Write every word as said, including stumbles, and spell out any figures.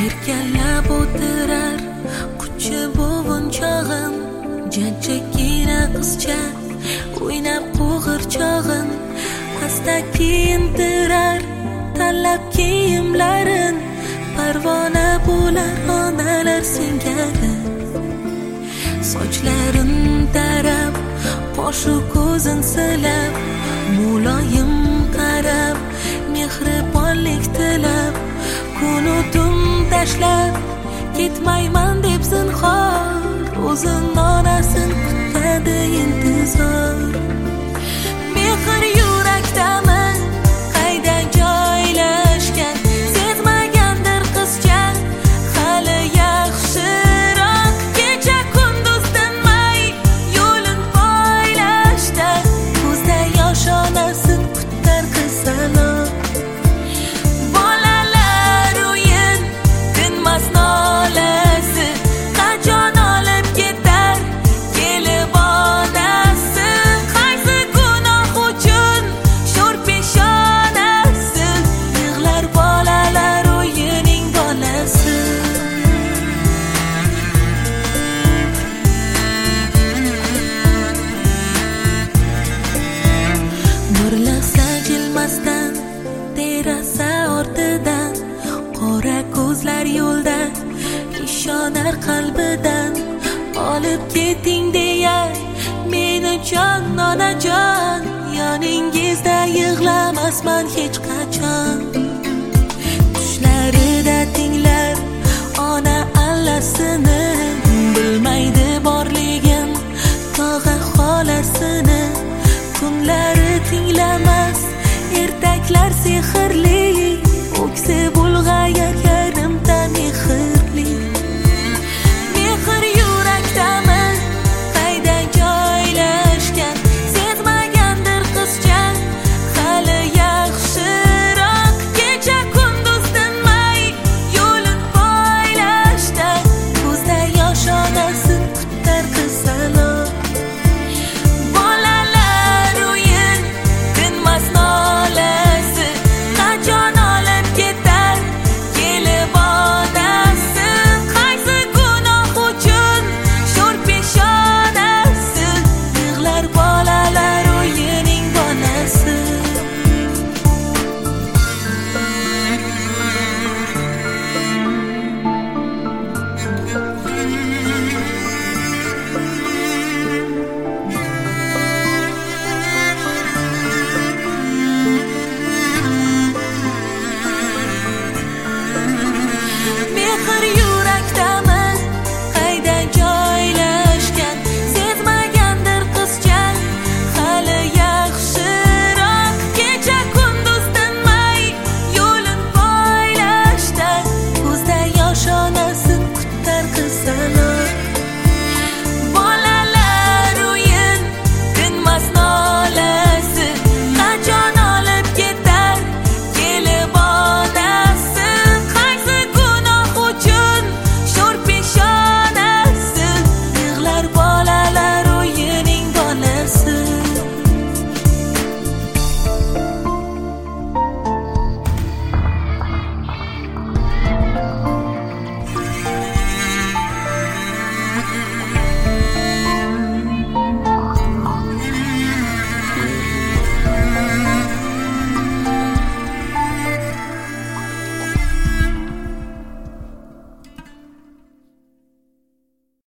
erkalab o'tirar quchi buvunchog'im, jajjagina qizcha o'ynab qo'g'irchog'im, asta kiyintirar tanlab kiyimlarin, parvona bo'lar onalar singari. Sochlarin tarab qoshu ko'zin silab, muloyim qarab mehribonlik tilab, kunu tun tashlab ketmayman deb zinhor, o'zin onasin kutadi intizor. Mehr yurakdami qayda joylashgan, sezmagandir qizcha hali yaxshiroq, kecha kunduz tinmay yo'lin poylashda, ko'zda yosh onasin kutar qizaloq. Bolalar o'yin tinmas nolasi, qachon olib ketar kelib onasi, qaysi gunoh uchun sho'r peshonasi, yig'lar bolalar o'yining bolasi. Nur lahza jilmasdan, deraza ortidan, qora ko'zlar yo'lda ishonar qalbidan, olib keting deya meni jon onajon, yoningizda yig'lamasman hech qachon.